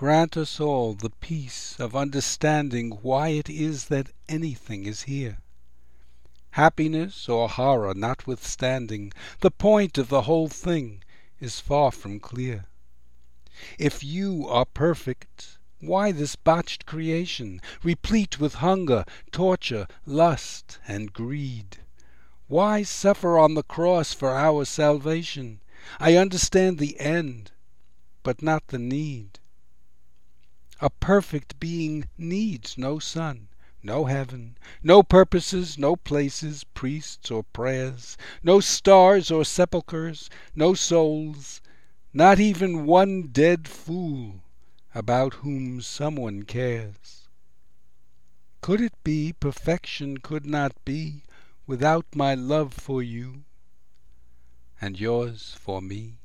Grant us all the peace of understanding why it is that anything is here. Happiness or horror notwithstanding, the point of the whole thing is far from clear. If you are perfect, why this botched creation, replete with hunger, torture, lust, and greed? Why suffer on the cross for our salvation? I understand the end, but not the need. A perfect being needs no sun, no heaven, no purposes, no places, priests or prayers, no stars or sepulchres, no souls, not even one dead fool about whom someone cares. Could it be perfection could not be without my love for you and yours for me?